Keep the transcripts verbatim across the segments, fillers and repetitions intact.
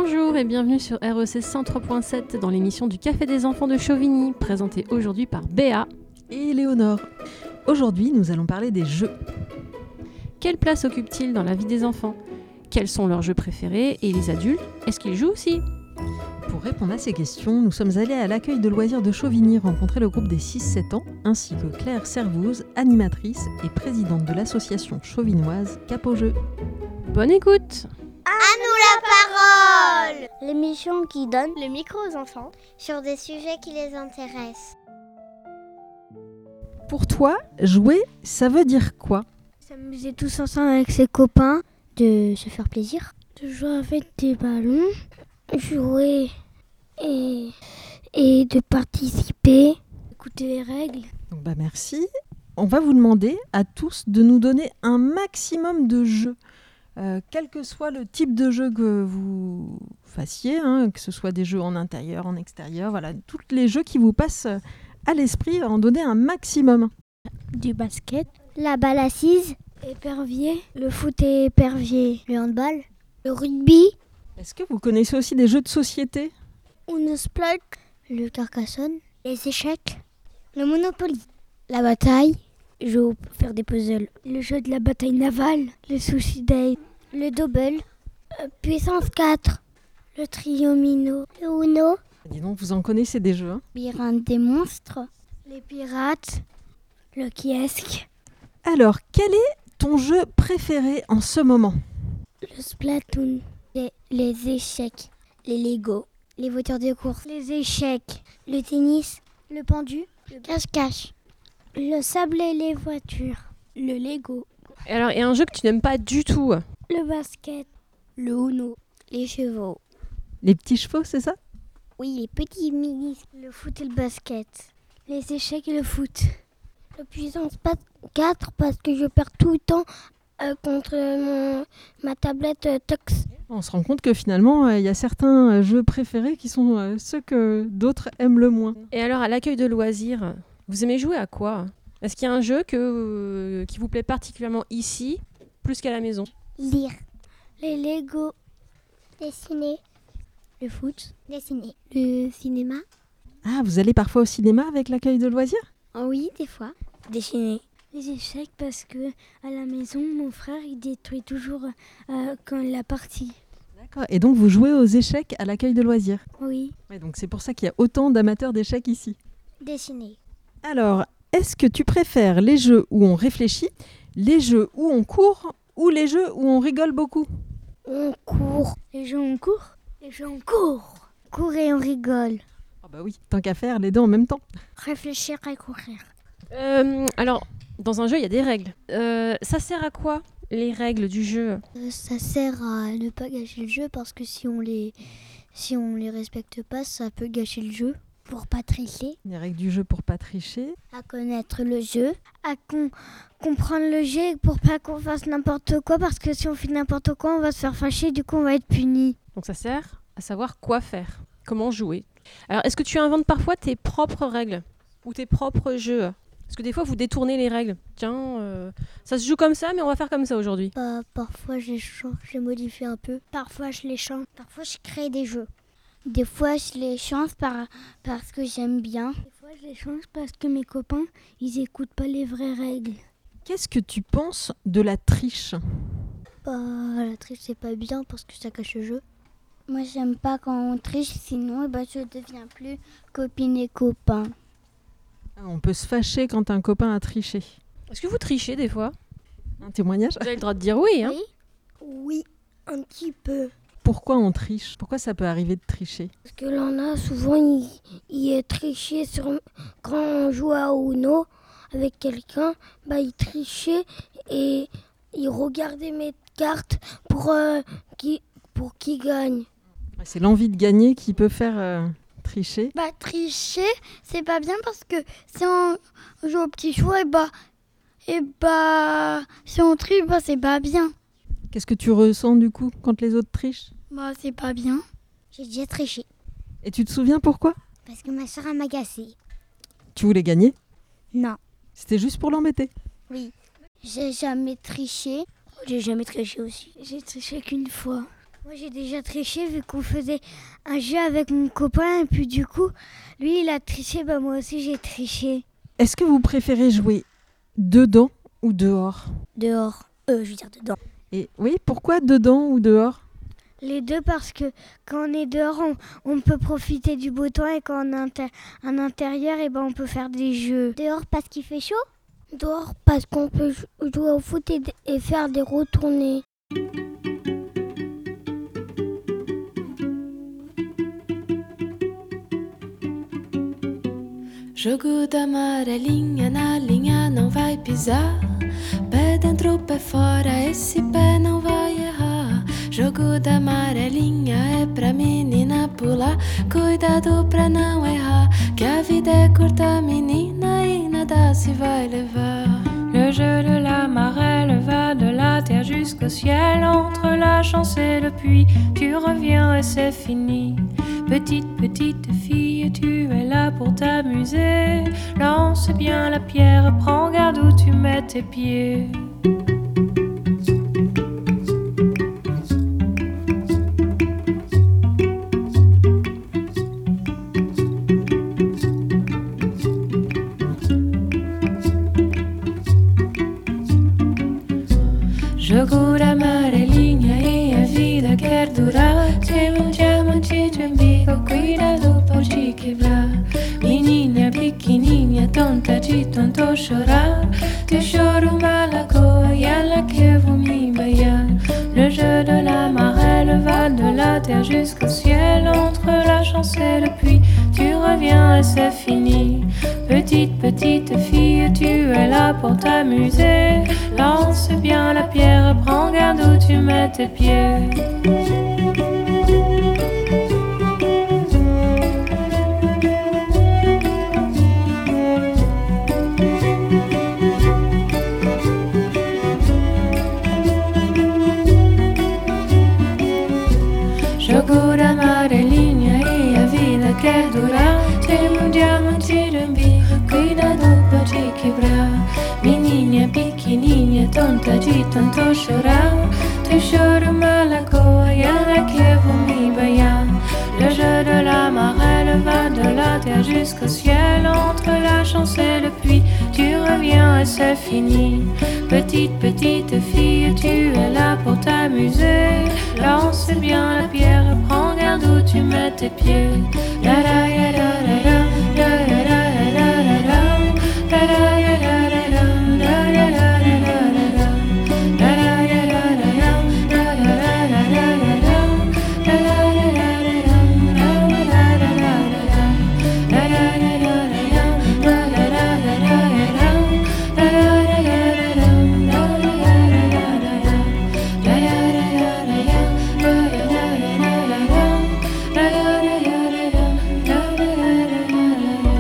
Bonjour et bienvenue sur R E C cent trois point sept dans l'émission du Café des enfants de Chauvigny, présentée aujourd'hui par Béa et Léonore. Aujourd'hui, nous allons parler des jeux. Quelle place occupent-ils dans la vie des enfants ? Quels sont leurs jeux préférés ? Et les adultes, est-ce qu'ils jouent aussi ? Pour répondre à ces questions, nous sommes allés à l'accueil de loisirs de Chauvigny rencontrer le groupe des six sept ans, ainsi que Claire Servouz, animatrice et présidente de l'association chauvinoise Cap au Jeu. Bonne écoute ! À nous la parole! L'émission qui donne le micro aux enfants sur des sujets qui les intéressent. Pour toi, jouer, ça veut dire quoi ? S'amuser tous ensemble avec ses copains, de se faire plaisir, de jouer avec des ballons, jouer et, et de participer, écouter les règles. Donc bah merci. On va vous demander à tous de nous donner un maximum de jeux. Euh, quel que soit le type de jeu que vous fassiez, hein, que ce soit des jeux en intérieur, en extérieur, voilà, tous les jeux qui vous passent à l'esprit, en donner un maximum. Du basket, la balle assise, épervier, le foot et épervier, le handball, le rugby. Est-ce que vous connaissez aussi des jeux de société ? Uno Splock, le Carcassonne, les échecs, le Monopoly, la bataille, jouer pour faire des puzzles, le jeu de la bataille navale, le sushi day, le double, euh, puissance quatre, le triomino, le Uno, Dis donc, vous en connaissez des jeux, hein ? labyrinthe des monstres, les pirates, le kiosque, Alors, quel est ton jeu préféré en ce moment ? le Splatoon, les, les échecs, les Lego, les voitures de course, les échecs, le tennis, le pendu, le cache-cache, le sable et les voitures, le Lego, Et alors, et un jeu que tu n'aimes pas du tout ? le basket, le Uno, les chevaux. Les petits chevaux, c'est ça ? Oui, les petits mini, le foot et le basket, les échecs et le foot. Le puissance quatre parce que je perds tout le temps euh, contre mon, ma tablette euh, Tox. On se rend compte que finalement, il euh, y a certains euh, jeux préférés qui sont euh, ceux que d'autres aiment le moins. Et alors, à l'accueil de loisirs, vous aimez jouer à quoi ? Est-ce qu'il y a un jeu que, euh, qui vous plaît particulièrement ici, plus qu'à la maison ? Lire, les Lego, Dessiner, le foot, dessiner. le cinéma. Ah, vous allez parfois au cinéma avec l'accueil de loisirs ? Oh oui, des fois. Dessiner. Les échecs parce que à la maison, mon frère, il détruit toujours euh, quand la partie. D'accord. Et donc, vous jouez aux échecs à l'accueil de loisirs ? Oui. Ouais, donc c'est pour ça qu'il y a autant d'amateurs d'échecs ici. Dessiner. Alors, est-ce que tu préfères les jeux où on réfléchit, les jeux où on court ou les jeux où on rigole beaucoup ? On court. Les jeux on court. Les jeux on court. Court et on rigole. Ah bah oui, tant qu'à faire, les deux en même temps. Réfléchir et courir. Euh, alors, dans un jeu, il y a des règles. Euh, ça sert à quoi, les règles du jeu ? Euh, ça sert à ne pas gâcher le jeu parce que si on les si on les respecte pas, ça peut gâcher le jeu. Pour pas tricher, Les règles du jeu pour pas tricher. à connaître le jeu, à com- comprendre le jeu pour pas qu'on fasse n'importe quoi parce que si on fait n'importe quoi, on va se faire fâcher, du coup on va être puni. Donc ça sert à savoir quoi faire, comment jouer. Alors, est-ce que tu inventes parfois tes propres règles ou tes propres jeux ? Parce que des fois, vous détournez les règles. Tiens, euh, ça se joue comme ça, mais on va faire comme ça aujourd'hui. Bah, parfois je les change, je les modifie un peu. Parfois je les change. Parfois, je crée des jeux. Des fois je les change par, parce que j'aime bien. Des fois je les change parce que mes copains, ils écoutent pas les vraies règles. Qu'est-ce que tu penses de la triche ? Bah, la triche c'est pas bien parce que ça cache le jeu. Moi j'aime pas quand on triche, sinon eh ben, je deviens plus copine et copain. On peut se fâcher quand un copain a triché. Est-ce que vous trichez des fois ? Un témoignage ? Vous avez le droit de dire oui, hein ? Oui, un petit peu. Pourquoi on triche ? Pourquoi ça peut arriver de tricher ? Parce que l'on a souvent, il, il est triché sur, quand on joue à Uno avec quelqu'un, bah il trichait et il regardait mes cartes pour euh, qui pour qui gagne. C'est l'envie de gagner qui peut faire euh, tricher. Bah tricher, c'est pas bien parce que si on joue au petit chou, et bah et bah si on triche, bah c'est pas bien. Qu'est-ce que tu ressens du coup quand les autres trichent ? Bah c'est pas bien. J'ai déjà triché Et tu te souviens pourquoi ? parce que ma soeur m'a agacée. Tu voulais gagner ? Non. C'était juste pour l'embêter. Oui. J'ai jamais triché. J'ai jamais triché aussi. J'ai triché qu'une fois. Moi j'ai déjà triché vu qu'on faisait un jeu avec mon copain et puis du coup, lui il a triché, bah moi aussi j'ai triché. Est-ce que vous préférez jouer dedans ou dehors ? Dehors, euh, je veux dire dedans. Et oui, pourquoi dedans ou dehors ? Les deux parce que quand on est dehors, on, on peut profiter du beau temps et quand on est inter- en intérieur, et ben on peut faire des jeux. Dehors parce qu'il fait chaud. Dehors parce qu'on peut jouer au foot et, et faire des retournées. Jogo da amarelinha na linha não vai pisar. Pé dentro, pé fora, esse pé não vai errar. Jogo da amarelinha é pra menina pular. Cuidado pra não errar, que a vida é curta, menina, e nada se vai levar. Le jeu de la marelle va de la terre jusqu'au ciel. Entre la chance et le puits, tu reviens et c'est fini. Petite, petite fille, tu es là pour t'amuser. Lance bien la pierre, prends garde où tu mets tes pieds. Jogo da amarelinha e a vida quer durar. Tem um diamante de umbigo, cuidado, pode quebrar. Menina pequenininha, tonta de tanto chorar. Teu choro uma lagoa e ela que eu vou me banhar. Le jeu de la marelle va de la terre jusqu'au ciel. Entre la chance et le puits, tu reviens et c'est fini. Petite, petite fille, tu es là pour t'amuser. Lance bien la pierre, prends garde où tu mets tes pieds. Jogo da amarelinha e a vida quer durar. Tem um diamante de umbigo, cuidado, pode quebrar. Menina pequenininha, tonta de tanto chorar. Teu choro uma lagoa e ela que eu vou me banhar. Le jeu de la marelle va de la terre jusqu'au ciel. Entre la chance et le puits, tu reviens et c'est fini. Petite, petite fille, tu es là pour t'amuser. Lance bien la pierre, prends garde où tu mets tes pieds. La la ya la la la, la la la la la la, la la ya la la la, la la la la la la, la la ya la la la, la la la la la la, la la ya la la la, la la la la la la, la la ya la la la, la la la la la la, la la ya la la la, la la la la la, la la ya la la la, la la la la la, la la ya la la la, la la la la la.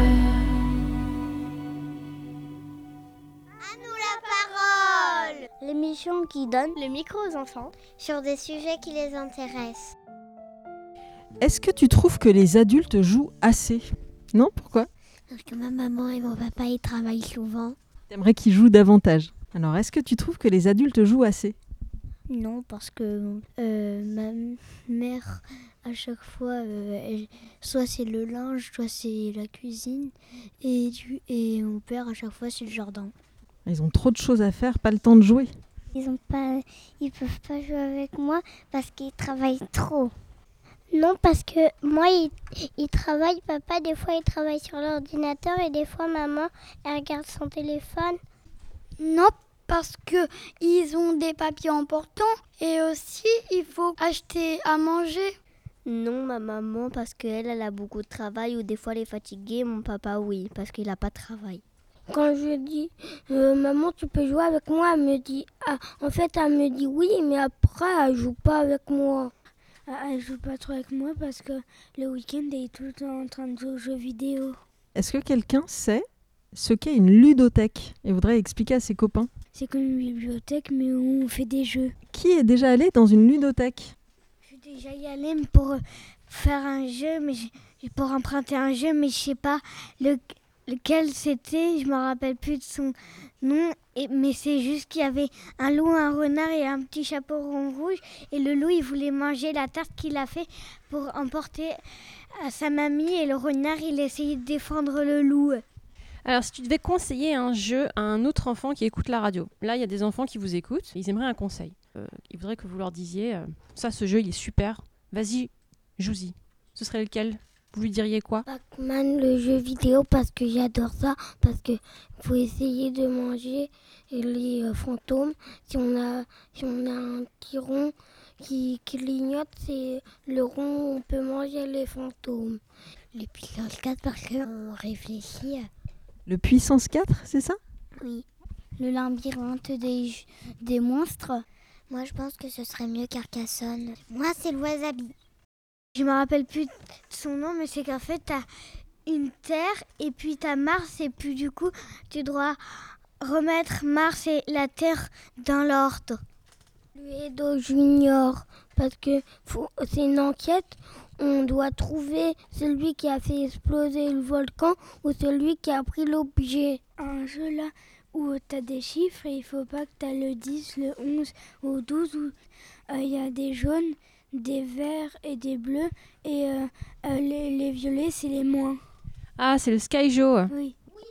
À nous la parole L'émission qui donne Le micro aux enfants sur des sujets qui les intéressent. Est-ce que tu trouves que les adultes jouent assez ? Non, pourquoi ? parce que ma maman et mon papa ils travaillent souvent. T'aimerais qu'ils jouent davantage. Alors, est-ce que tu trouves que les adultes jouent assez ? Non, parce que euh, ma mère, à chaque fois, euh, elle- soit c'est le linge, soit c'est la cuisine. Et, du- et mon père, à chaque fois, c'est le jardin. Ils ont trop de choses à faire, pas le temps de jouer. Ils ont pas, ils peuvent pas jouer avec moi parce qu'ils travaillent trop. Non, parce que moi, ils, ils travaillent, papa, des fois, il travaille sur l'ordinateur et des fois, maman, elle regarde son téléphone. Non, parce que ils ont des papiers importants et aussi il faut acheter à manger. Non, ma maman, parce qu'elle, elle a beaucoup de travail ou des fois, elle est fatiguée. Mon papa, oui, parce qu'il n'a pas de travail. Quand je dis, euh, maman, tu peux jouer avec moi, elle me dit, ah, en fait, elle me dit oui, mais après, elle joue pas avec moi. Elle joue pas trop avec moi parce que le week-end, elle est tout le temps en train de jouer aux jeux vidéo. Est-ce que quelqu'un sait ce qu'est une ludothèque et voudrait expliquer à ses copains ? C'est comme une bibliothèque, mais on fait des jeux. Qui est déjà allé dans une ludothèque ? Je suis déjà y allée pour faire un jeu, mais j'ai- pour emprunter un jeu, mais je sais pas le, lequel c'était, je me rappelle plus de son nom, et, mais c'est juste qu'il y avait un loup, un renard et un petit chapeau rond rouge. Et le loup, il voulait manger la tarte qu'il a fait pour emporter à sa mamie. Et le renard, il essayait de défendre le loup. Alors, si tu devais conseiller un jeu à un autre enfant qui écoute la radio, là, il y a des enfants qui vous écoutent, ils aimeraient un conseil. Euh, ils voudraient que vous leur disiez euh, ça, ce jeu, il est super, vas-y, joue-y. Ce serait lequel ? Vous lui diriez quoi ? Pac-Man, le jeu vidéo, parce que j'adore ça, parce qu'il faut essayer de manger les euh, fantômes. Si on a, si on a un petit rond qui clignote, c'est le rond où on peut manger les fantômes. Les puissances quatre, parce qu'on réfléchit. Le puissance quatre, c'est ça ? Oui. Le labyrinthe des, des monstres. Moi, je pense que ce serait mieux Carcassonne. Moi, c'est le wasabi. Je me rappelle plus de son nom, mais c'est qu'en fait, t'as une terre et puis t'as Mars et puis du coup, tu dois remettre Mars et la Terre dans l'ordre. Cluedo Junior, parce que faut, c'est une enquête. On doit trouver celui qui a fait exploser le volcan ou celui qui a pris l'objet. Un jeu là où t'as des chiffres et il faut pas que t'as le dix, le onze ou le douze où il euh, y a des jaunes, des verts et des bleus et euh, euh, les, les violets c'est les moins. Ah, c'est le Sky Joe. Oui.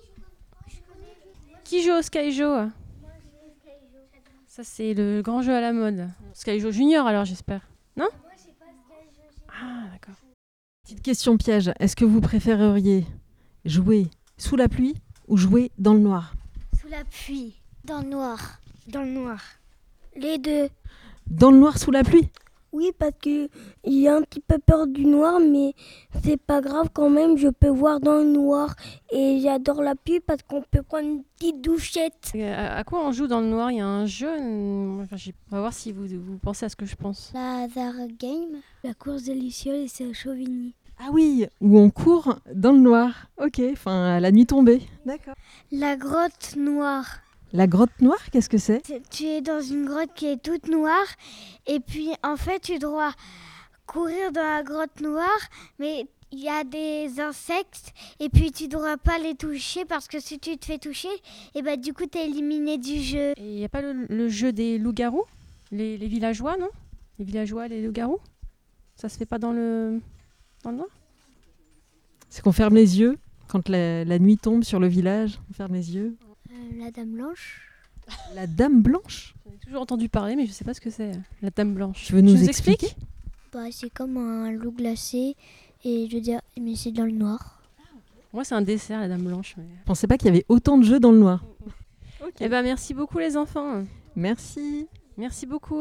Qui joue au Sky Joe ? Ça, c'est le grand jeu à la mode. Sky Joe Junior, alors, j'espère. Non ? Ah, d'accord. Petite question piège. Est-ce que vous préféreriez jouer sous la pluie ou jouer dans le noir ? Sous la pluie. Dans le noir. Dans le noir. Les deux. Dans le noir sous la pluie ? Oui, parce que j'ai un petit peu peur du noir, mais c'est pas grave quand même, je peux voir dans le noir. Et j'adore la pluie parce qu'on peut prendre une petite douchette. À, à quoi on joue dans le noir ? Il y a un jeu. Enfin, j'ai- on va voir si vous, vous pensez à ce que je pense. La Hazard Game. La course des Lucioles et c'est à Chauvigny. Ah oui, où on court dans le noir. Ok, enfin à la nuit tombée. D'accord. La grotte noire. La grotte noire, qu'est-ce que c'est ? C'est- Tu es dans une grotte qui est toute noire et puis en fait tu dois courir dans la grotte noire, mais il y a des insectes et puis tu ne dois pas les toucher parce que si tu te fais toucher, et bah, du coup tu es éliminé du jeu. Et il n'y a pas le, le jeu des loups-garous ? les, les villageois, non ? Les villageois, les loups-garous ? Ça se fait pas dans le, dans le noir ? C'est qu'on ferme les yeux quand la, la nuit tombe sur le village. On ferme les yeux. Euh, la Dame Blanche. La Dame Blanche ? J'en ai toujours entendu parler, mais je sais pas ce que c'est, la Dame Blanche. Tu veux nous Tu expliquer ? Bah, c'est comme un loup glacé et je veux dire, mais c'est dans le noir. Moi, c'est un dessert, la Dame Blanche. Mais... Je pensais pas qu'il y avait autant de jeux dans le noir. Eh ben, merci beaucoup, les enfants. Merci. Merci beaucoup.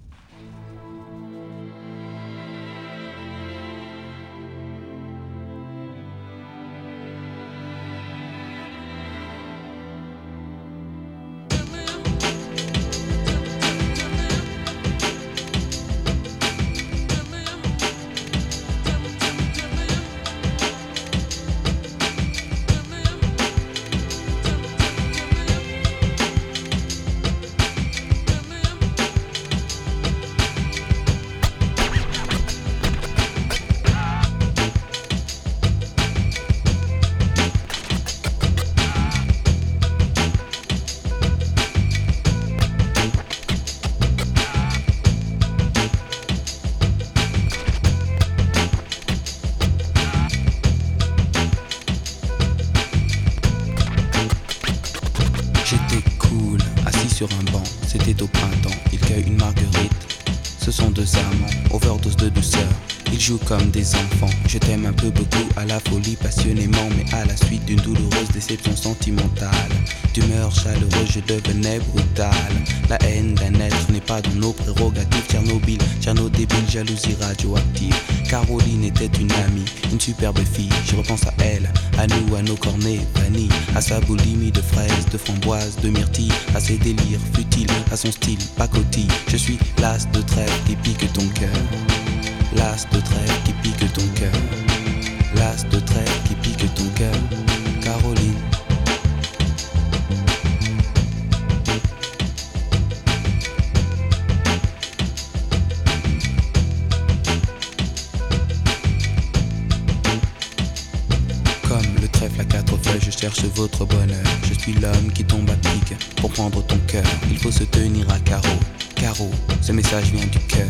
J'étais cool, assis sur un banc, c'était au printemps, il cueille une marguerite. Ce sont deux amants, overdose de douceur, ils jouent comme des enfants. Je t'aime un peu beaucoup, à la folie passionnément, mais à la suite d'une douloureuse déception sentimentale. D'humeur chaleureuse, je devenais brutal. La haine d'un être n'est pas dans nos prérogatives. Tchernobyl, Tcherno débile, jalousie radioactive. Caroline était une amie, une superbe fille. Je repense à elle, à nous, à nos cornets vanille, à sa boulimie de fraises, de framboises, de myrtilles, à ses délires futiles, à son style pacotille. Je suis l'as de trêve qui pique ton cœur, l'as de trêve qui pique ton cœur, l'as de trêve qui pique ton cœur, Caroline. Comme le trèfle à quatre feuilles, je cherche votre bonheur. Je suis l'homme qui tombe à pic. Pour prendre ton cœur, il faut se tenir à carreau. Carreau, ce message vient du cœur.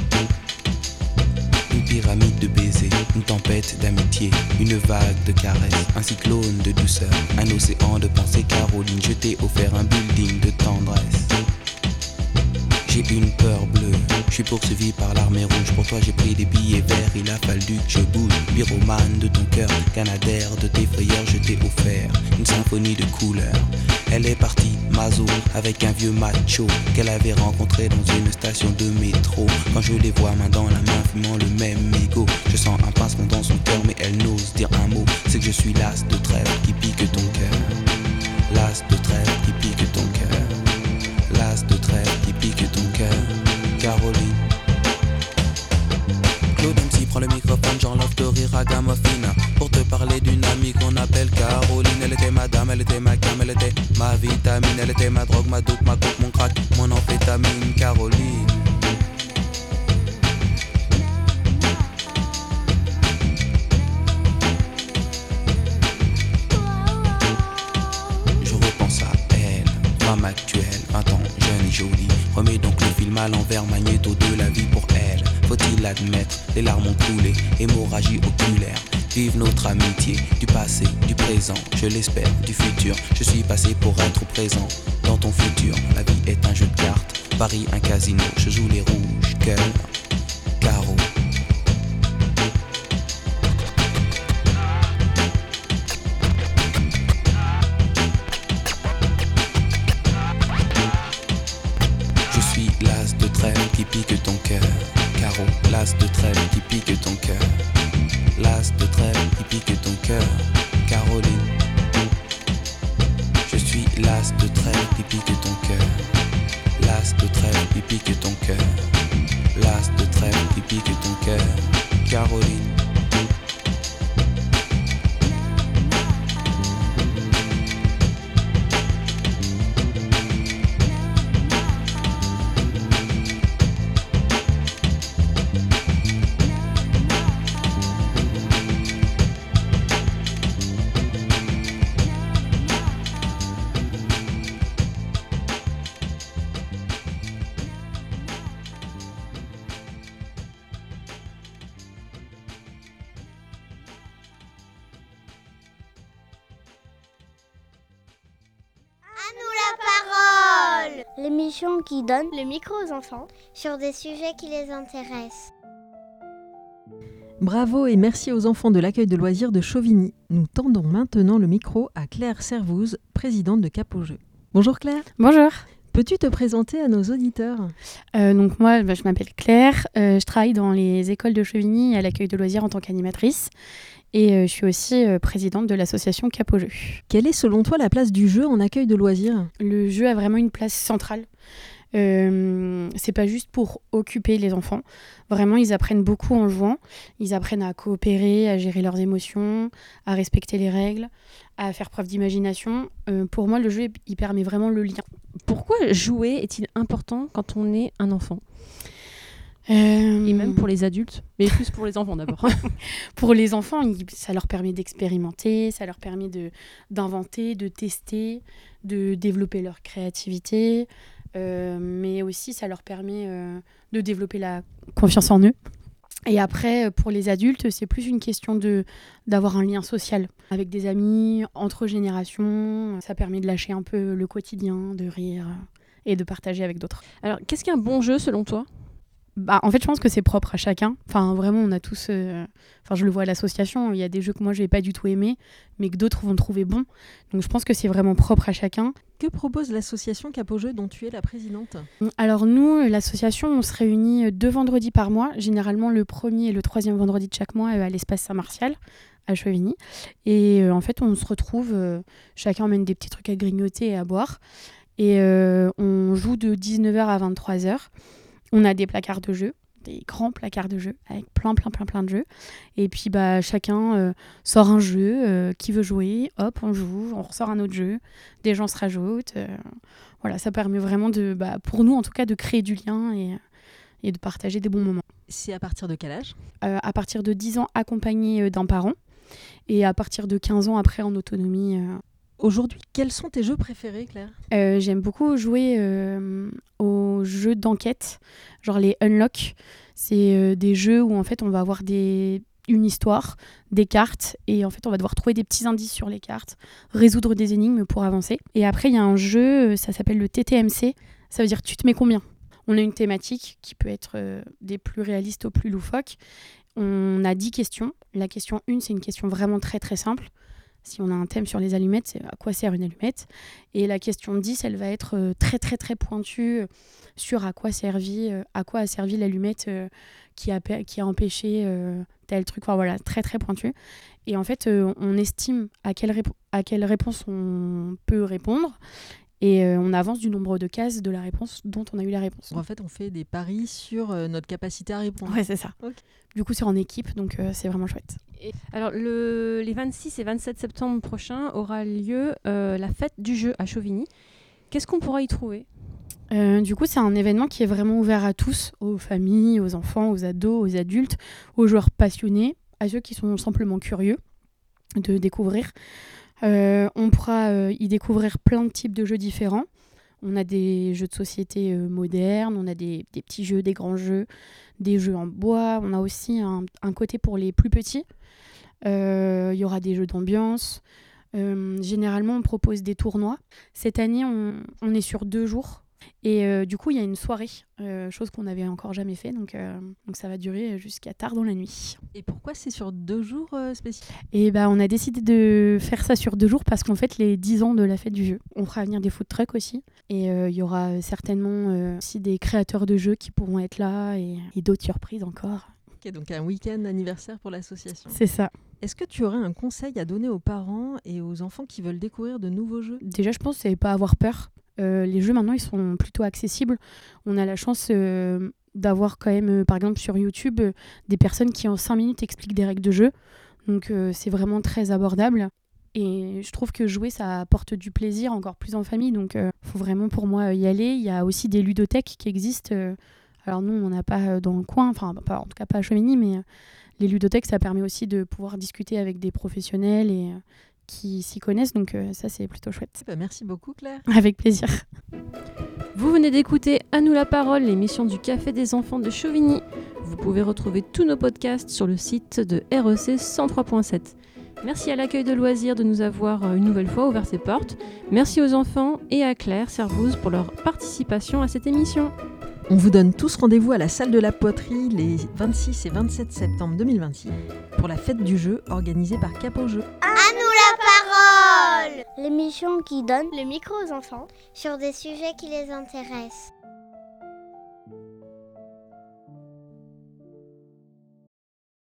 Une pyramide de baisers, une tempête d'amitié, une vague de caresses, un cyclone de douceur, un océan de pensées. Caroline, je t'ai offert un building de tendresse. J'ai une peur bleue, je suis poursuivi par l'armée rouge. Pour toi j'ai pris des billets verts, il a fallu que je bouge. Pyromane de ton cœur, canadair de tes frayeurs. Je t'ai offert une symphonie de couleurs. Elle est partie, Mazo, avec un vieux macho qu'elle avait rencontré dans une station de métro. Quand je les vois main dans la main, fumant le même mégot, je sens un pincement dans son cœur, mais elle n'ose dire un mot. C'est que je suis l'as de trêve qui pique ton cœur. L'as de trêve qui pique ton cœur. L'as de trêve qui pique ton cœur. Caroline. Claude M C prend le microphone, j'enlève de rire à Gamophine pour te parler d'une amie qu'on appelle Caroline. Elle était ma dame, elle était ma cam, elle était ma vitamine. Elle était ma drogue, ma dope, ma coke, mon crack, mon amphétamine. Caroline. Je repense à elle, femme actuelle, vingt ans, jeune et jolie. Remets donc le film à l'envers, magnéto de la vie pour elle. Faut-il l'admettre, les larmes ont coulé, hémorragie oculaire. Vive notre amitié, du passé, du présent, je l'espère, du futur. Je suis passé pour être présent dans ton futur. La vie est un jeu de cartes, Paris un casino. Je joue les rouges, cœur, carreau. Je suis l'as de trêve qui pique ton cœur. Carreau, l'as de trêve qui pique ton cœur. L'as de trêve qui pique ton cœur. Caroline. Je suis l'as de trêve qui pique ton cœur. L'as de trêve qui pique ton cœur. L'as de trêve qui pique ton cœur. Caroline. L'émission qui donne le micro aux enfants sur des sujets qui les intéressent. Bravo et merci aux enfants de l'accueil de loisirs de Chauvigny. Nous tendons maintenant le micro à Claire Servouz, présidente de Cap au Jeu. Bonjour Claire. Bonjour. Peux-tu te présenter à nos auditeurs ? euh, Donc moi, bah, je m'appelle Claire, euh, je travaille dans les écoles de Chauvigny à l'accueil de loisirs en tant qu'animatrice et euh, je suis aussi euh, présidente de l'association Cap au Jeu. Quelle est selon toi la place du jeu en accueil de loisirs ? Le jeu a vraiment une place centrale. Euh, c'est pas juste pour occuper les enfants. Vraiment, ils apprennent beaucoup en jouant. Ils apprennent à coopérer, à gérer leurs émotions, à respecter les règles, à faire preuve d'imagination. Euh, pour moi, le jeu, il permet vraiment le lien. Pourquoi jouer est-il important quand on est un enfant ? Euh... Et même pour les adultes, mais plus pour les enfants d'abord. Pour les enfants, il, ça leur permet d'expérimenter, ça leur permet de, d'inventer, de tester, de développer leur créativité, euh, mais aussi ça leur permet euh, de développer la confiance en eux. Et après, pour les adultes, c'est plus une question de, d'avoir un lien social avec des amis, entre générations. Ça permet de lâcher un peu le quotidien, de rire et de partager avec d'autres. Alors, qu'est-ce qu'un bon jeu selon toi ? Bah, en fait, je pense que c'est propre à chacun. Enfin, vraiment, on a tous... Euh... Enfin, je le vois à l'association, il y a des jeux que moi, je n'ai pas du tout aimés, mais que d'autres vont trouver bons. Donc, je pense que c'est vraiment propre à chacun. Que propose l'association Cap au Jeu dont tu es la présidente ? Alors, nous, l'association, on se réunit deux vendredis par mois, généralement le premier et le troisième vendredi de chaque mois à l'espace Saint-Martial, à Chauvigny. Et euh, en fait, on se retrouve, euh, chacun emmène des petits trucs à grignoter et à boire. Et euh, on joue de dix-neuf heures à vingt-trois heures. On a des placards de jeux, des grands placards de jeux avec plein, plein, plein, plein de jeux. Et puis, bah, chacun euh, sort un jeu, euh, qui veut jouer, hop, on joue, on ressort un autre jeu, des gens se rajoutent. Euh, voilà, ça permet vraiment, de, bah, pour nous en tout cas, de créer du lien et, et de partager des bons moments. C'est à partir de quel âge ? euh, À partir de dix ans, accompagné d'un parent. Et à partir de quinze ans, après, en autonomie, euh, Aujourd'hui, quels sont tes jeux préférés, Claire ? Euh, j'aime beaucoup jouer euh, aux jeux d'enquête, genre les Unlock. C'est euh, des jeux où en fait on va avoir des... une histoire, des cartes, et en fait on va devoir trouver des petits indices sur les cartes, résoudre des énigmes pour avancer. Et après il y a un jeu, ça s'appelle le T T M C, ça veut dire tu te mets combien ? On a une thématique qui peut être euh, des plus réalistes aux plus loufoques. On a dix questions. La question un, c'est une question vraiment très très simple. Si on a un thème sur les allumettes, c'est à quoi sert une allumette ? Et la question dix, elle va être euh, très très très pointue sur à quoi, servi, euh, à quoi a servi l'allumette euh, qui, a, qui a empêché euh, tel truc. Enfin voilà, très très pointu. Et en fait, euh, on estime à quelle, rép- à quelle réponse on peut répondre. Et euh, on avance du nombre de cases de la réponse dont on a eu la réponse. En fait, on fait des paris sur euh, notre capacité à répondre. Ouais, c'est ça. Okay. Du coup, c'est en équipe, donc euh, c'est vraiment chouette. Et alors, le, les vingt-six et vingt-sept septembre prochains aura lieu euh, la fête du jeu à Chauvigny. Qu'est-ce qu'on pourra y trouver ? euh, Du coup, c'est un événement qui est vraiment ouvert à tous, aux familles, aux enfants, aux ados, aux adultes, aux joueurs passionnés, à ceux qui sont simplement curieux de découvrir. Euh, on pourra euh, y découvrir plein de types de jeux différents. On a des jeux de société euh, modernes, on a des, des petits jeux, des grands jeux, des jeux en bois. On a aussi un, un côté pour les plus petits. Euh, il y aura des jeux d'ambiance. Euh, généralement, on propose des tournois. Cette année, on, on est sur deux jours. Et euh, du coup, il y a une soirée, euh, chose qu'on n'avait encore jamais fait. Donc, euh, donc ça va durer jusqu'à tard dans la nuit. Et pourquoi c'est sur deux jours euh, spécifiques ? Et bah, on a décidé de faire ça sur deux jours parce qu'en fait, les dix ans de la fête du jeu, on fera venir des food trucks aussi. Et il euh, y aura certainement euh, aussi des créateurs de jeux qui pourront être là et, et d'autres surprises encore. Ok, donc un week-end anniversaire pour l'association. C'est ça. Est-ce que tu aurais un conseil à donner aux parents et aux enfants qui veulent découvrir de nouveaux jeux ? Déjà, je pense que c'est pas avoir peur. Euh, les jeux maintenant ils sont plutôt accessibles. On a la chance euh, d'avoir quand même euh, par exemple sur YouTube euh, des personnes qui en cinq minutes expliquent des règles de jeu, donc euh, c'est vraiment très abordable et je trouve que jouer ça apporte du plaisir encore plus en famille, donc il euh, faut vraiment pour moi y aller. Il y a aussi des ludothèques qui existent, euh, alors nous on n'a pas dans le coin, enfin pas, en tout cas pas à Chauvigny, mais euh, les ludothèques ça permet aussi de pouvoir discuter avec des professionnels et euh, qui s'y connaissent, donc euh, ça c'est plutôt chouette. Bah, merci beaucoup Claire. Avec plaisir. Vous venez d'écouter À nous la parole, l'émission du Café des enfants de Chauvigny. Vous pouvez retrouver tous nos podcasts sur le site de R E C cent trois point sept. Merci à l'accueil de loisirs de nous avoir une nouvelle fois ouvert ses portes. Merci aux enfants et à Claire Servouz pour leur participation à cette émission. On vous donne tous rendez-vous à la salle de la poterie les vingt-six et vingt-sept septembre deux mille vingt-six pour la fête du jeu organisée par Cap au Jeu. À nous la parole ! L'émission qui donne le micro aux enfants sur des sujets qui les intéressent.